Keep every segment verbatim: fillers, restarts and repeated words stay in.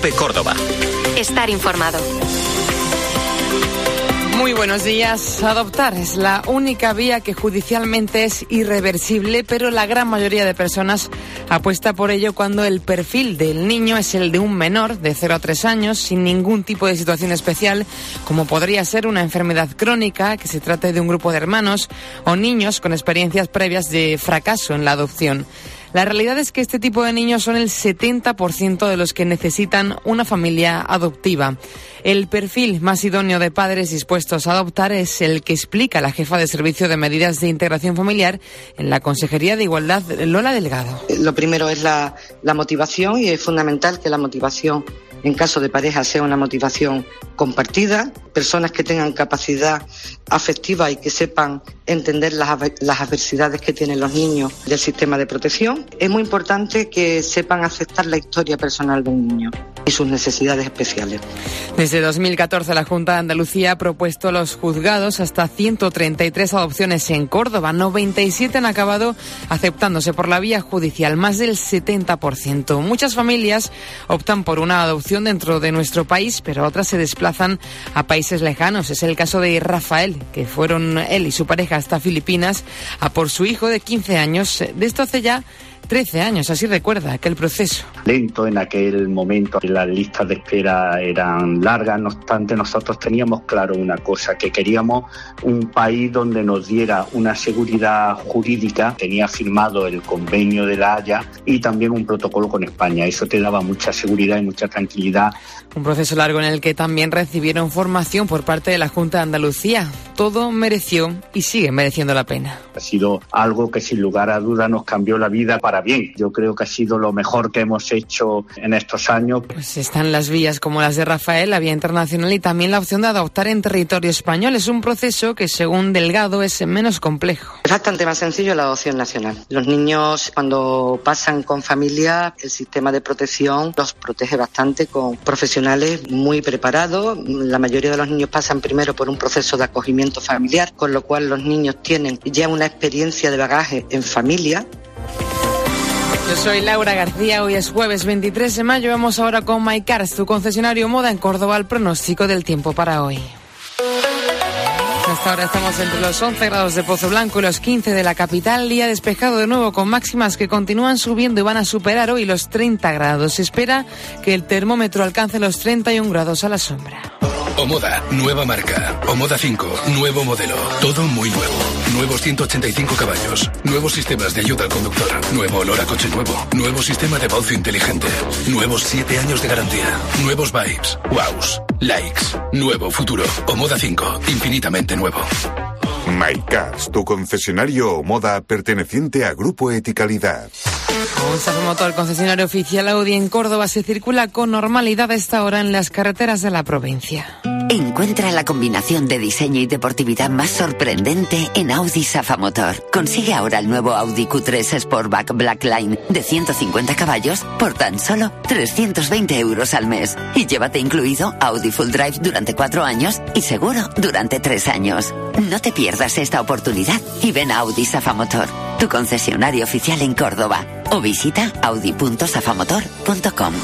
COPE Córdoba. Estar informado. Muy buenos días. Adoptar es la única vía que judicialmente es irreversible, pero la gran mayoría de personas apuesta por ello cuando el perfil del niño es el de un menor de cero a tres años, sin ningún tipo de situación especial, como podría ser una enfermedad crónica, que se trate de un grupo de hermanos, o niños con experiencias previas de fracaso en la adopción. La realidad es que este tipo de niños son el setenta por ciento de los que necesitan una familia adoptiva. El perfil más idóneo de padres dispuestos a adoptar es el que explica la jefa de Servicio de Medidas de Integración Familiar en la Consejería de Igualdad, Lola Delgado. Lo primero es la, la motivación, y es fundamental que la motivación en caso de pareja sea una motivación compartida, personas que tengan capacidad afectiva y que sepan entender las, las adversidades que tienen los niños del sistema de protección. Es muy importante que sepan aceptar la historia personal de un niño y sus necesidades especiales. Desde dos mil catorce la Junta de Andalucía ha propuesto a los juzgados hasta ciento treinta y tres adopciones en Córdoba. noventa y siete han acabado aceptándose por la vía judicial, más del setenta por ciento. Muchas familias optan por una adopción dentro de nuestro país, pero otras se desplazan a países lejanos. Es el caso de Rafael, que fueron él y su pareja hasta Filipinas a por su hijo de quince años. De esto hace ya trece años, así recuerda aquel proceso. Lento en aquel momento, las listas de espera eran largas, no obstante nosotros teníamos claro una cosa, que queríamos un país donde nos diera una seguridad jurídica. Tenía firmado el convenio de La Haya y también un protocolo con España, eso te daba mucha seguridad y mucha tranquilidad. Un proceso largo en el que también recibieron formación por parte de la Junta de Andalucía. Todo mereció y sigue mereciendo la pena. Ha sido algo que sin lugar a duda nos cambió la vida para bien. Yo creo que ha sido lo mejor que hemos hecho en estos años. Pues están las vías como las de Rafael, la vía internacional, y también la opción de adoptar en territorio español. Es un proceso que, según Delgado, es menos complejo. Es bastante más sencillo la adopción nacional. Los niños, cuando pasan con familia, el sistema de protección los protege bastante con profesionales muy preparados. La mayoría de los niños pasan primero por un proceso de acogimiento familiar, con lo cual los niños tienen ya una experiencia de bagaje en familia. Yo soy Laura García, hoy es jueves veintitrés de mayo, vamos ahora con MyCars, tu concesionario moda en Córdoba, el pronóstico del tiempo para hoy. Hasta ahora estamos entre los once grados de Pozo Blanco y los quince de la capital, día despejado de nuevo con máximas que continúan subiendo y van a superar hoy los treinta grados. Se espera que el termómetro alcance los treinta y un grados a la sombra. Omoda, nueva marca. Omoda cinco, nuevo modelo. Todo muy nuevo. Nuevos ciento ochenta y cinco caballos. Nuevos sistemas de ayuda al conductor. Nuevo olor a coche nuevo. Nuevo sistema de voz inteligente. Nuevos siete años de garantía. Nuevos vibes. Wows. Likes. Nuevo futuro. Omoda cinco, infinitamente nuevo. MyCars, tu concesionario Omoda perteneciente a Grupo Eticalidad. Un Safamotor, concesionario oficial Audi en Córdoba, se circula con normalidad a esta hora en las carreteras de la provincia. Encuentra la combinación de diseño y deportividad más sorprendente en Audi Safamotor. Consigue ahora el nuevo Audi Q tres Sportback Blackline de ciento cincuenta caballos por tan solo trescientos veinte euros al mes. Y llévate incluido Audi Full Drive durante cuatro años y seguro durante tres años. No te pierdas esta oportunidad y ven a Audi Safamotor, tu concesionario oficial en Córdoba. O visita audi punto safamotor punto com.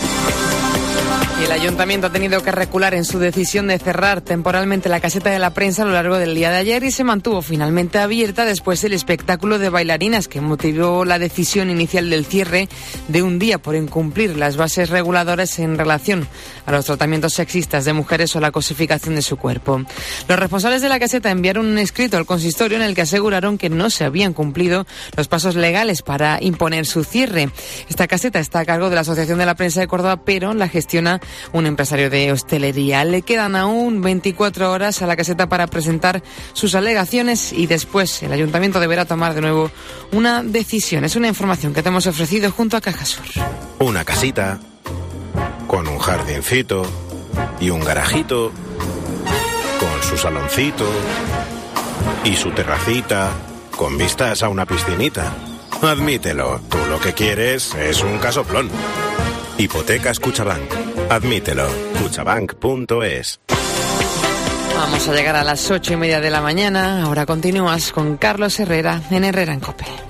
Y el ayuntamiento ha tenido que recular en su decisión de cerrar temporalmente la caseta de la prensa a lo largo del día de ayer y se mantuvo finalmente abierta después del espectáculo de bailarinas que motivó la decisión inicial del cierre de un día por incumplir las bases reguladoras en relación a los tratamientos sexistas de mujeres o la cosificación de su cuerpo. Los responsables de la caseta enviaron un escrito al consistorio en el que aseguraron que no se habían cumplido los pasos legales para imponer su cierre. Esta caseta está a cargo de la Asociación de la Prensa de Córdoba, pero la gestiona un empresario de hostelería. Le quedan aún veinticuatro horas a la caseta para presentar sus alegaciones y después el ayuntamiento deberá tomar de nuevo una decisión. Es una información que te hemos ofrecido junto a Cajasur. Una casita con un jardincito y un garajito con su saloncito y su terracita con vistas a una piscinita. Admítelo, tú lo que quieres es un casoplón. Hipotecas Cuchabank. Admítelo. Cuchabank punto es. Vamos a llegar a las ocho y media de la mañana. Ahora continúas con Carlos Herrera en Herrera en COPE.